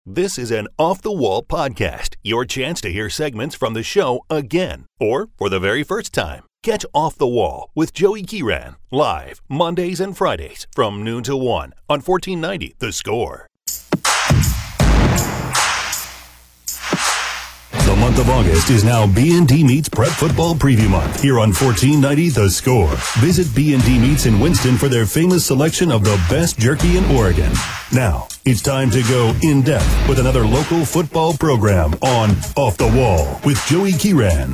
This is an Off the Wall podcast, your chance to hear segments from the show again, or for the very first time. Catch Off the Wall with Joey Kiran, live Mondays and Fridays from noon to 1 on 1490 The Score. The month of August is now B&D Meats Prep Football Preview Month here on 1490 The Score. Visit B&D Meats in Winston for their famous selection of the best jerky in Oregon. Now, it's time to go in-depth with another local football program on Off the Wall with Joey Kiran.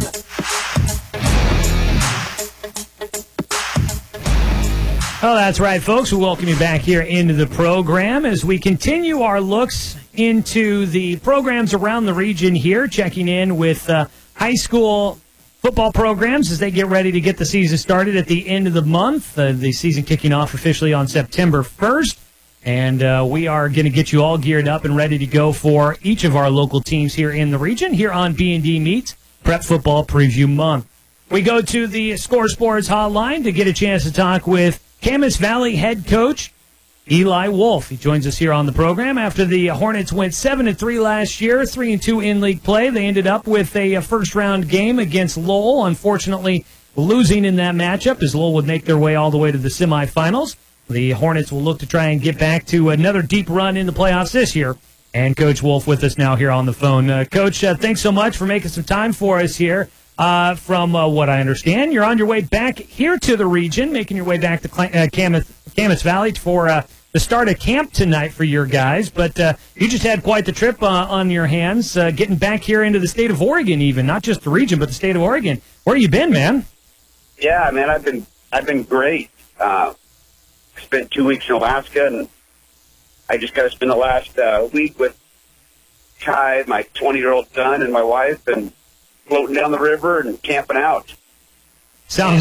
Oh, that's right, folks. We welcome you back here into the program as we continue our looks into the programs around the region here, checking in with high school football programs as they get ready to get the season started at the end of the month. The season kicking off officially on September 1st. And we are going to get you all geared up and ready to go for each of our local teams here in the region, here on B&D Meets Prep Football Preview Month. We go to the Score Sports hotline to get a chance to talk with Camas Valley head coach Eli Wolf. He joins us here on the program after the Hornets went 7-3 last year, 3-2 in league play. They ended up with a first-round game against Lowell, unfortunately losing in that matchup as Lowell would make their way all the way to the semifinals. The Hornets will look to try and get back to another deep run in the playoffs this year. And Coach Wolf with us now here on the phone. Coach, thanks so much for making some time for us here. From what I understand, you're on your way back here to the region, making your way back to Camas Valley for the start of camp tonight for your guys. But you just had quite the trip on your hands, getting back here into the state of Oregon even, not just the region, but the state of Oregon. Where you been, man? Yeah, man, I've been great. Spent 2 weeks in Alaska, and I just got to spend the last week with Kai, my 20-year-old son, and my wife, and floating down the river and camping out. We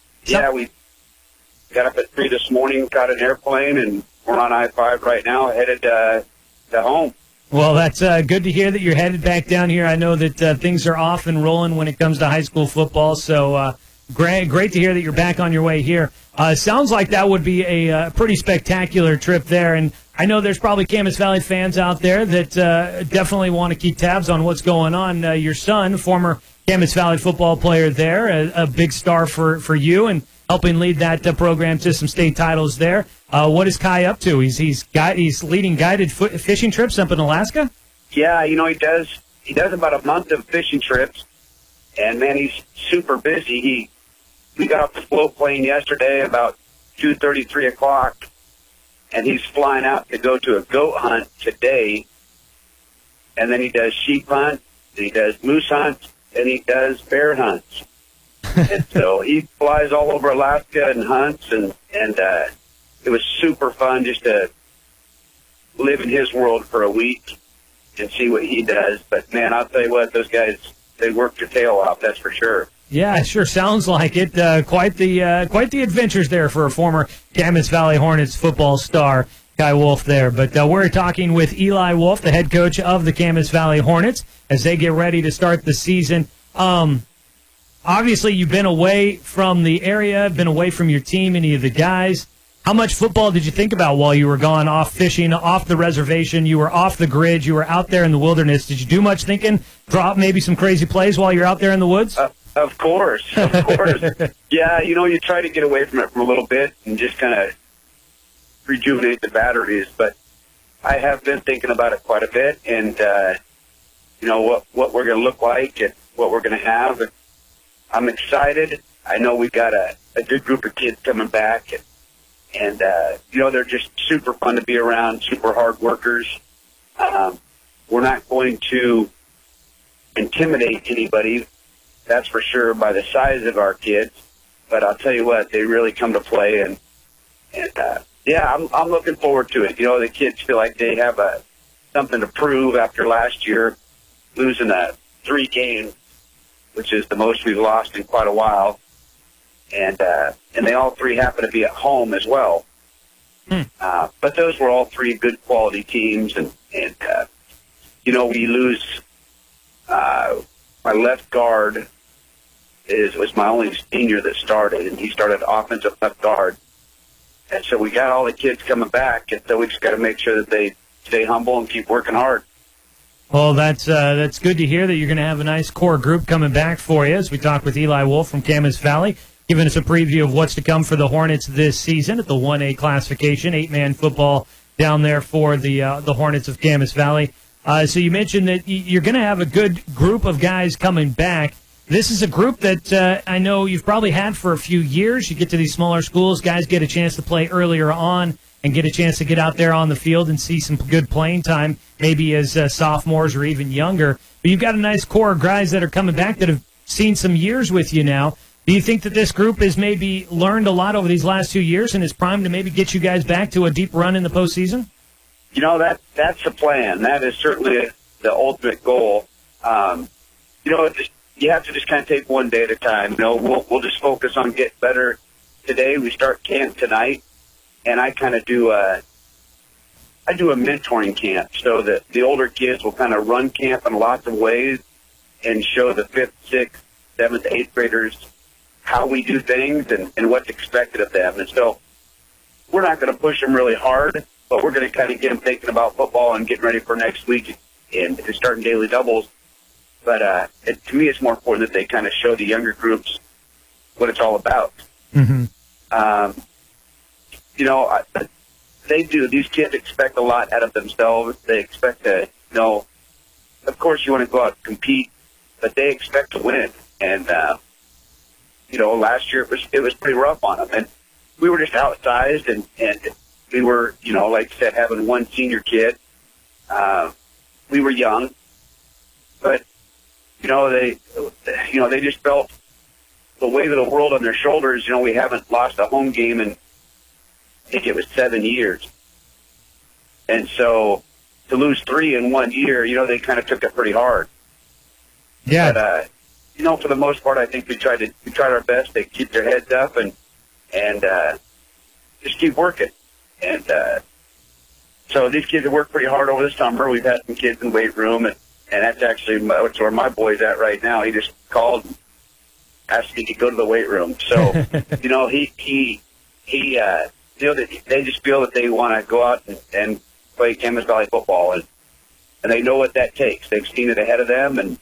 got up at 3 this morning, got an airplane, and we're on I-5 right now, headed to home. Well, that's good to hear that you're headed back down here. I know that things are off and rolling when it comes to high school football, so great to hear that you're back on your way here. Sounds like that would be a pretty spectacular trip there, and I know there's probably Camas Valley fans out there that definitely want to keep tabs on what's going on. Your son, former Camas Valley football player there, a big star for you and helping lead that program to some state titles there. What is Kai up to? He's leading guided fishing trips up in Alaska? Yeah, he does about a month of fishing trips, and, man, he's super busy. We got off the float plane yesterday about 2:30, 3 o'clock, and he's flying out to go to a goat hunt today, and then he does sheep hunt, and he does moose hunts, and he does bear hunts. And so he flies all over Alaska and hunts, and it was super fun just to live in his world for a week and see what he does. But, man, I'll tell you what, those guys, they work their tail off, that's for sure. Yeah, it sure sounds like it. Quite the adventures there for a former Camas Valley Hornets football star, Kai Wolf there. But we're talking with Eli Wolf, the head coach of the Camas Valley Hornets, as they get ready to start the season. Obviously, you've been away from the area, been away from your team, any of the guys. How much football did you think about while you were gone off fishing, off the reservation? You were off the grid. You were out there in the wilderness. Did you do much thinking? Drop maybe some crazy plays while you're out there in the woods? Of course. Yeah, you try to get away from it for a little bit and just kind of rejuvenate the batteries. But I have been thinking about it quite a bit, and what we're going to look like and what we're going to have. And I'm excited. I know we got a good group of kids coming back, and they're just super fun to be around, super hard workers. We're not going to intimidate anybody, that's for sure, by the size of our kids. But I'll tell you what, they really come to play, and I'm looking forward to it. The kids feel like they have something to prove after last year, losing 3 games, which is the most we've lost in quite a while. And they all 3 happen to be at home as well. But those were all 3 good quality teams, and we lose. My left guard was my only senior that started, and he started offensive left guard. And so we got all the kids coming back, and so we just got to make sure that they stay humble and keep working hard. Well, that's good to hear that you're going to have a nice core group coming back for you as we talk with Eli Wolf from Camas Valley, giving us a preview of what's to come for the Hornets this season at the 1A classification, 8-man football down there for the Hornets of Camas Valley. So you mentioned that you're going to have a good group of guys coming back. This is a group that I know you've probably had for a few years. You get to these smaller schools, guys get a chance to play earlier on and get a chance to get out there on the field and see some good playing time, maybe as sophomores or even younger. But you've got a nice core of guys that are coming back that have seen some years with you now. Do you think that this group has maybe learned a lot over these last 2 years and is primed to maybe get you guys back to a deep run in the postseason? You know, that's the plan. That is certainly the ultimate goal. You have to just kind of take one day at a time. You know, we'll just focus on getting better today. We start camp tonight, and I kind of do a mentoring camp so that the older kids will kind of run camp in lots of ways and show the 5th, 6th, 7th, 8th graders how we do things and what's expected of them. And so we're not going to push them really hard, but we're going to kind of get them thinking about football and getting ready for next week and starting daily doubles. But to me, it's more important that they kind of show the younger groups what it's all about. Mm-hmm. They do. These kids expect a lot out of themselves. They expect to, of course you want to go out and compete, but they expect to win. And, last year it was pretty rough on them. And we were just outsized and we were, like I said, having one senior kid. We were young, but, they just felt the weight of the world on their shoulders. We haven't lost a home game in, I think it was 7 years. And so to lose 3 in 1 year, they kind of took it pretty hard. Yeah. But, for the most part, I think we tried our best to keep their heads up and just keep working. And so these kids have worked pretty hard over the summer. We've had some kids in weight room, and that's actually where my boy's at right now. He just called and asked if he could go to the weight room. So, they just feel that they want to go out and play Camas Valley football, and they know what that takes. They've seen it ahead of them, and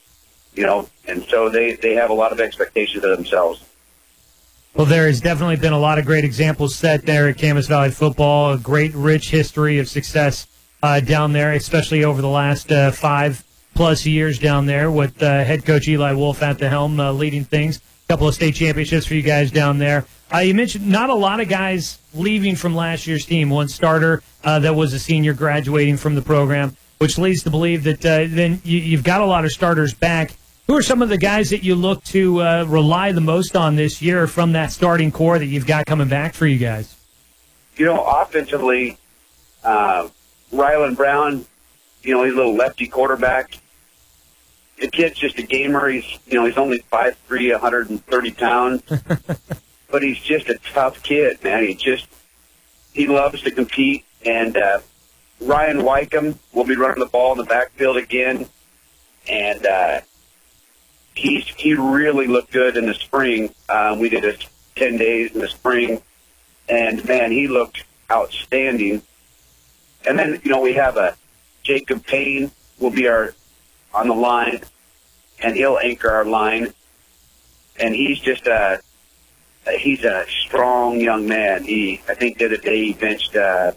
so they have a lot of expectations of themselves. Well, there has definitely been a lot of great examples set there at Camas Valley football, a great, rich history of success down there, especially over the last 5+ years down there with head coach Eli Wolf at the helm leading things. A couple of state championships for you guys down there. You mentioned not a lot of guys leaving from last year's team. One starter that was a senior graduating from the program, which leads to believe that then you've got a lot of starters back. Who are some of the guys that you look to rely the most on this year from that starting core that you've got coming back for you guys? Offensively, Rylan Brown, he's a little lefty quarterback. The kid's just a gamer. He's only 5'3", 130 pounds. But he's just a tough kid, man. He loves to compete. And Ryan Wycombe will be running the ball in the backfield again. And he really looked good in the spring. We did it 10 days in the spring. And, man, he looked outstanding. And then, we have Jacob Payne will be on the line, and he'll anchor our line. And he's just he's a strong young man. I think the other day he benched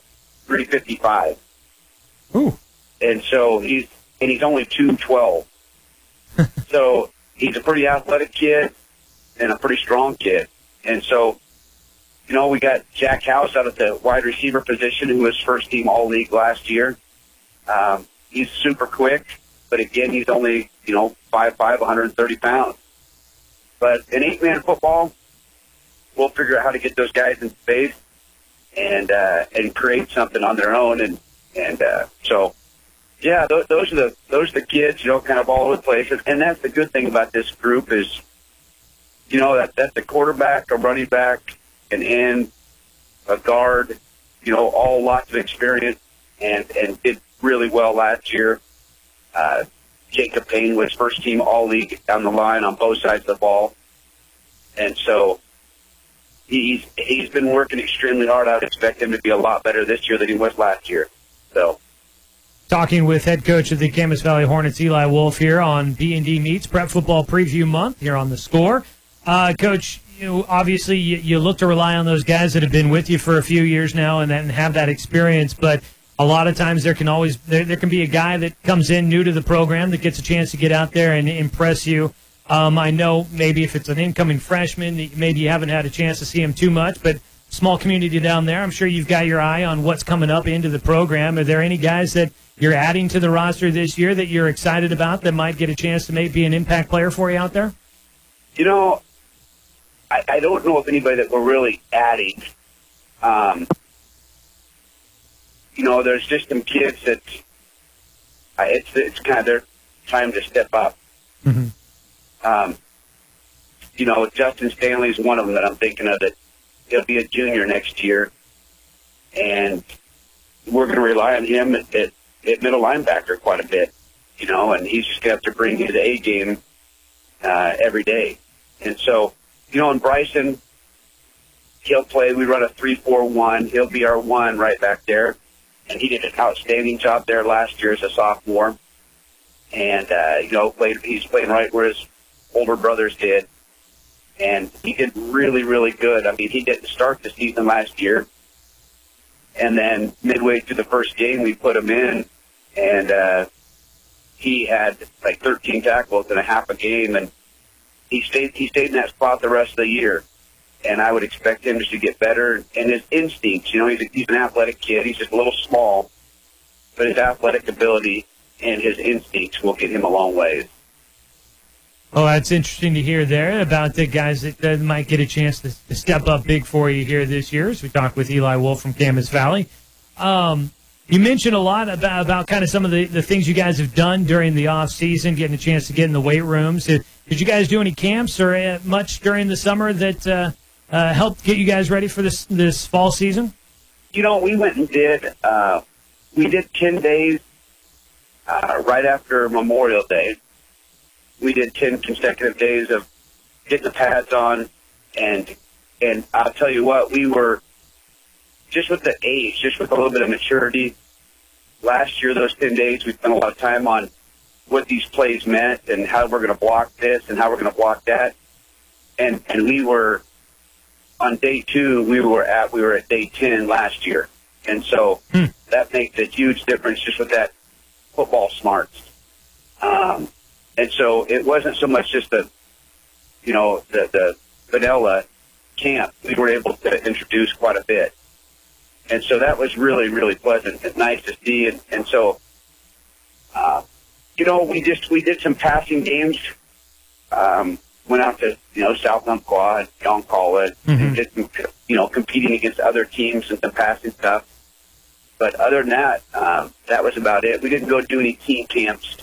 355. Ooh. And so he's only 212. So he's a pretty athletic kid and a pretty strong kid. And so, we got Jack House out at the wide receiver position, who was first team All-League last year. He's super quick, but again, he's only, 5'5", 130 pounds. But in 8-man football, we'll figure out how to get those guys in space and create something on their own. And so, yeah, those are the kids, kind of all over the place. And that's the good thing about this group is, that's a quarterback, a running back, an end, a guard, all lots of experience and did really well last year. Jacob Payne was first team All-League down the line on both sides of the ball. And so he's been working extremely hard. I would expect him to be a lot better this year than he was last year. So Talking with head coach of the Camas Valley Hornets, Eli Wolf, here on B&D Meets Prep Football Preview Month here on The Score. Coach, obviously you look to rely on those guys that have been with you for a few years now and have that experience, but a lot of times there can be a guy that comes in new to the program that gets a chance to get out there and impress you. I know maybe if it's an incoming freshman, maybe you haven't had a chance to see him too much, but small community down there, I'm sure you've got your eye on what's coming up into the program. Are there any guys that you're adding to the roster this year that you're excited about that might get a chance to maybe be an impact player for you out there? I don't know of anybody that we're really adding. There's just some kids that it's kind of their time to step up. Mm-hmm. Justin Stanley's one of them that I'm thinking of, that he'll be a junior next year, and we're going to rely on him at middle linebacker quite a bit, and he's just going to have to bring his A game every day. And so, and Bryson, he'll play. We run a 3-4-1. He'll be our one right back there, and he did an outstanding job there last year as a sophomore. And he's playing right where his older brothers did, and he did really, really good. I mean, he didn't start the season last year, and then midway through the first game, we put him in, and he had like 13 tackles in a half a game, and he stayed in that spot the rest of the year. And I would expect him to get better. And his instincts, he's an athletic kid. He's just a little small, but his athletic ability and his instincts will get him a long ways. Oh, that's interesting to hear there about the guys that might get a chance to step up big for you here this year, as we talk with Eli Wolf from Camas Valley. You mentioned a lot about kind of some of the things you guys have done during the off season, getting a chance to get in the weight rooms. Did you guys do any camps or much during the summer that helped get you guys ready for this fall season? We went and did 10 days right after Memorial Day. We did 10 consecutive days of getting the pads on, and I'll tell you what, we were just with the age, just with a little bit of maturity. Last year, those 10 days, we spent a lot of time on what these plays meant and how we're going to block this and how we're going to block that. And we were on day 2. We were at day 10 last year, and so that makes a huge difference just with that football smarts. And so it wasn't so much just the vanilla camp. We were able to introduce quite a bit. And so that was really, really pleasant and nice to see. And so, we did some passing games. Went out to, South Umpqua and Yoncalla, and did some, competing against other teams and some passing stuff. But other than that, that was about it. We didn't go do any team camps.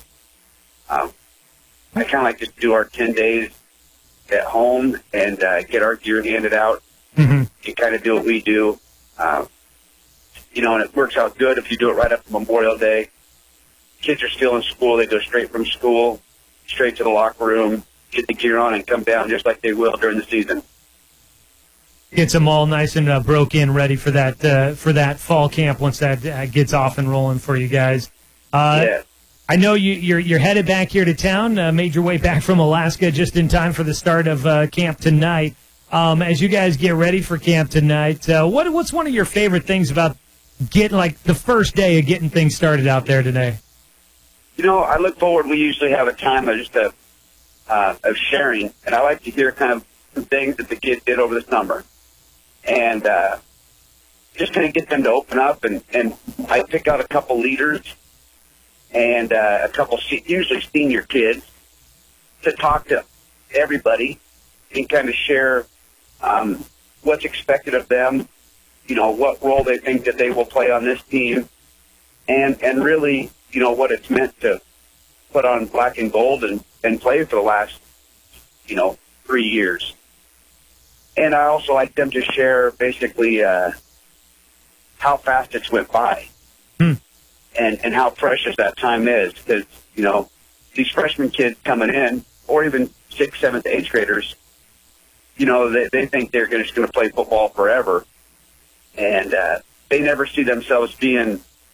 I kind of like to do our 10 days at home and get our gear handed out and kind of do what we do. And it works out good if you do it right after Memorial Day. Kids are still in school. They go straight from school, straight to the locker room, get the gear on, and come down just like they will during the season. Gets them all nice and broke in, ready for that fall camp once that gets off and rolling for you guys. Yeah. I know you're headed back here to town, made your way back from Alaska just in time for the start of camp tonight. As you guys get ready for camp tonight, what's one of your favorite things about getting, like, the first day of getting things started out there today? I look forward. We usually have a time of sharing, and I like to hear kind of some things that the kids did over the summer, and just kind of get them to open up. And I pick out a couple leaders and a couple usually senior kids to talk to everybody and kind of share what's expected of them, what role they think that they will play on this team, and really, what it's meant to put on black and gold and play for the last, 3 years. And I also like them to share basically how fast it's went by and how precious that time is, because, these freshman kids coming in, or even 6th, 7th, 8th graders, they think they're just going to play football forever. And they never see themselves being,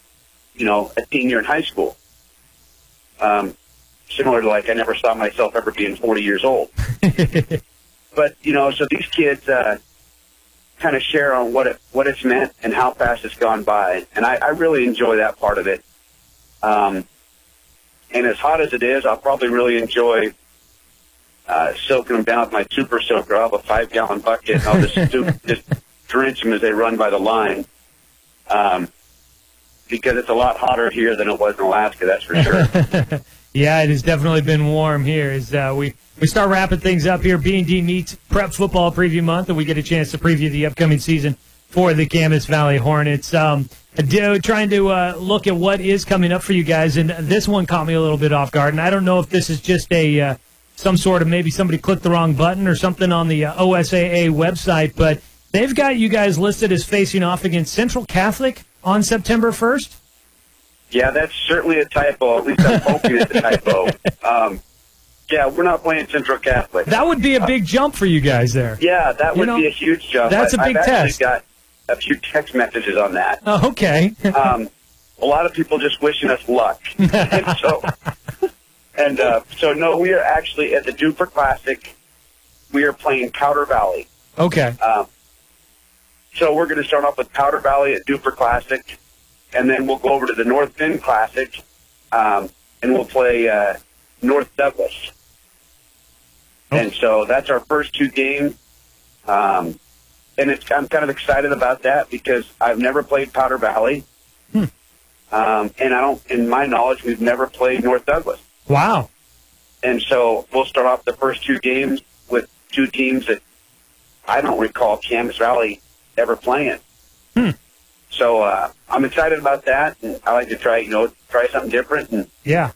a senior in high school. Similar to I never saw myself ever being 40 years old. But, so these kids kind of share on what it's meant and how fast it's gone by. And I really enjoy that part of it. And as hot as it is, I'll probably really enjoy soaking them down with my super soaker. I'll have a 5-gallon bucket, and I'll just drench them as they run by the line. Because it's a lot hotter here than it was in Alaska, that's for sure. Yeah, it has definitely been warm here as we start wrapping things up here. B&D Meets Prep Football Preview Month, and we get a chance to preview the upcoming season for the Camas Valley Hornets. Trying to look at what is coming up for you guys, and this one caught me a little bit off guard, and I don't know if this is just some sort of maybe somebody clicked the wrong button or something on the OSAA website, but they've got you guys listed as facing off against Central Catholic on September 1st. Yeah, that's certainly a typo. At least I'm hoping it's a typo. Yeah, we're not playing Central Catholic. That would be a big jump for you guys there. Yeah, that would be a huge jump. That's a big I've test. I've got a few text messages on that. Oh, okay. A lot of people just wishing us luck. So no, we are actually at the Duper Classic. We are playing Powder Valley. Okay. So we're going to start off with Powder Valley at Duper Classic, and then we'll go over to the North Bend Classic, and we'll play North Douglas. Oh. And so that's our first 2 games. And I'm kind of excited about that because I've never played Powder Valley. And in my knowledge, we've never played North Douglas. Wow. And so we'll start off the first 2 games with 2 teams that I don't recall Camas Valley ever playing. So I'm excited about that, and I like to try something different. And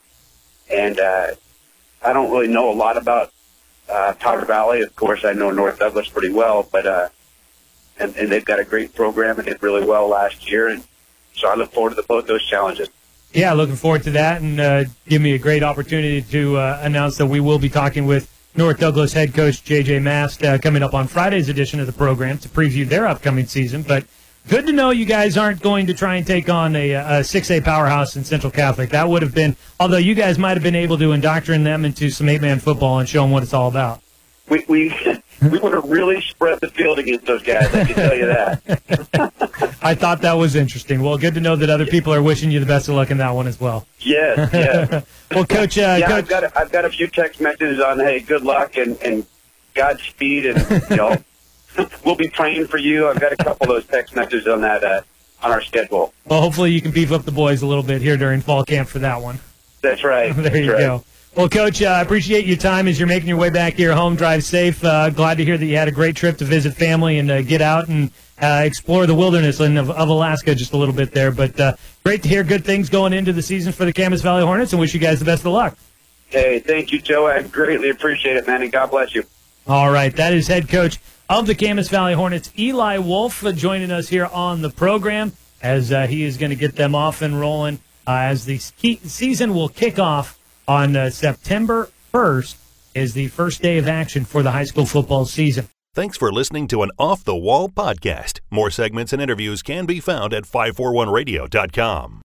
I don't really know a lot about Powder Valley. Of course, I know North Douglas pretty well, but and they've got a great program and did really well last year, and so I look forward to both those challenges. Yeah, looking forward to that, and give me a great opportunity to announce that we will be talking with North Douglas head coach J.J. Mast coming up on Friday's edition of the program to preview their upcoming season. But good to know you guys aren't going to try and take on a 6A powerhouse in Central Catholic. That would have been, although you guys might have been able to indoctrinate them into some 8-man football and show them what it's all about. We would have really spread the field against those guys, I can tell you that. I thought that was interesting. Well, good to know that other people are wishing you the best of luck in that one as well. Yes. Well, Coach, Coach, I've got a few text messages on, hey, good luck and Godspeed, and we'll be praying for you. I've got a couple of those text messages on that on our schedule. Well, hopefully you can beef up the boys a little bit here during fall camp for that one. That's right. There you go. Well, Coach, I appreciate your time as you're making your way back here home. Drive safe. Glad to hear that you had a great trip to visit family and get out and explore the wilderness of Alaska just a little bit there. But great to hear good things going into the season for the Camas Valley Hornets, and wish you guys the best of luck. Hey, thank you, Joe. I greatly appreciate it, man, and God bless you. All right. That is head coach of the Camas Valley Hornets, Eli Wolf, joining us here on the program as he is going to get them off and rolling as the season will kick off on September 1st is the first day of action for the high school football season. Thanks for listening to an Off the Wall podcast. More segments and interviews can be found at 541radio.com.